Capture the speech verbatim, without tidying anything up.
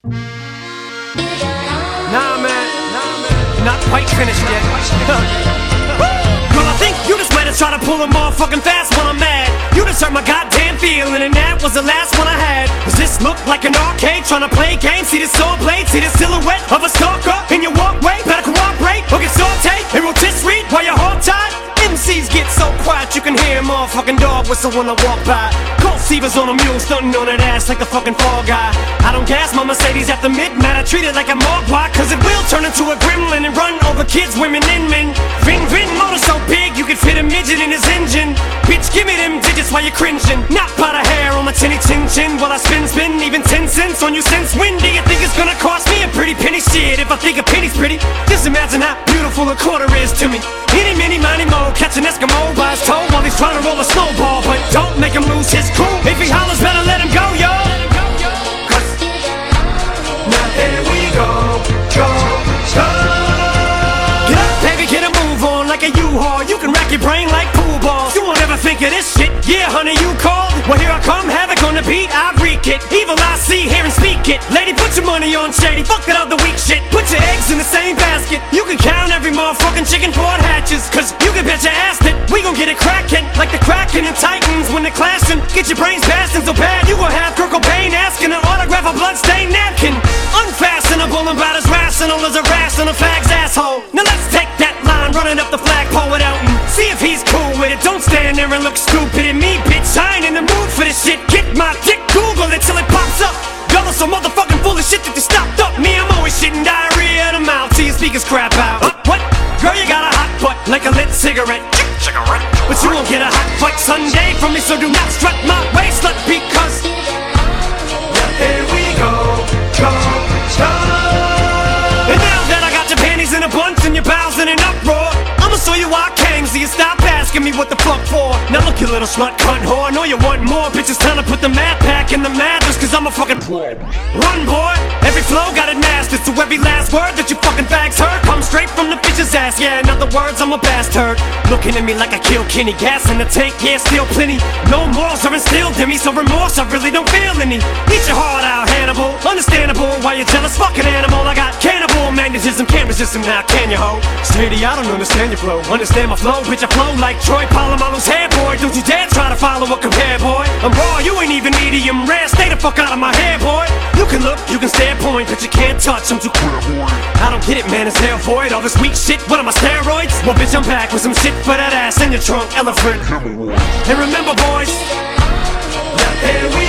Nah, man, nah, man, not quite finished yet. Well, I think you just might have tried to pull a motherfucking fast when I'm mad. You just hurt my goddamn feeling, and that was the last one I had. Does this look like an arcade trying to play games? See this sword blade, see the silhouette of a stalker in your walkway? Better cooperate or get sauteed and rotisserie while you're hog-tied. M Cs get so quiet you can hear a motherfucking dog whistle when I walk by. Colt Seavers on a mule, stunting on that ass like the fucking fall guy. I don't gas my Mercedes after midnight, I treat it like a mogwai, cause it will turn into a gremlin and run over kids, women, and men. Ring, ring, motor so big you could fit a midget in his engine. Bitch, give me them digits while you're cringing. Not by the hair on my tinny chin chin while I spin, spin, even ten cents on you since when do you think it's gonna cost me a pretty penny? Shit, if I think a penny's pretty, just imagine how beautiful a quarter is to me. Any, mini, miny, mo, catch an Eskimo by his toe while he's trying to roll a snowball. But don't make him lose his cool. If he hollers, better let him go, yo. Cause now here we go, go, go. Get up, baby, get a move on like a U-Haul. You can rack your brain like pool balls. You won't ever think of this shit. Yeah, honey, you called. Well, here I come, havoc on the beat, I wreak it. Evil I see, hear and speak it. Lady, put your money on shady, fuck that other weak shit. Put your eggs in the same basket. You can count every motherfucking chicken before it hatches, cause you can bet your ass that we gon' get it crackin' like the Kraken and Titans when they're clashing. Get your brains blasting so bad you gon' have Kurt Cobain asking to autograph a bloodstained napkin. Unfastenable and about as rational as a rash on a flag's asshole. Now let's take that line running up the flagpole with Elton. See if he's cool with it. Don't stand there and look stupid at me, bitch. I ain't in the mood for this shit. Get my dick, Google it till it pops up. Y'all are so motherfucking full of shit that you stopped up. Me, I'm always shitting diarrhea in the mouth till your speakers crap out. Uh, what? Girl, you got a hot butt like a lit cigarette. Cigarette. But you won't get a hot butt Sunday from me, so do not strut my waist, slut, because yeah, here we go, go, go. And now that I got your panties in a bunch and your bowels in an uproar, I'ma show you why I came, so you stop asking me what the fuck for. Now look, you little slut cunt whore, I know you want more. Bitch, it's time to put the mad pack in the mattress, cause I'm a fucking run, boy. Every flow got it mastered, so every last word that you fucking fags heard comes straight from the bitch's ass. Yeah, in other words, I'm a bastard. Looking at me like I killed Kenny. Gas in the tank, yeah, still plenty. No morals are instilled in me, so remorse I really don't feel any. Eat your heart out, Hannibal. Understandable why you're jealous, fucking animal. I got cannibal magnetism, can't resist him now, can you, ho? Steady, I don't understand your flow. Understand my flow, bitch, I flow like Troy Polamalu's hair, boy. Don't you dare try to follow or compare, boy. I'm raw, you ain't even medium rare. Stay the fuck out of my hair, boy. You can look, you can stare, point, but you can't touch, I'm too clear, boy. I don't get it, man, it's hell void. All this weak shit, what am I, steroids? Well, bitch, I'm back with some shit for that ass in your trunk, elephant. And remember, boys, yeah, here we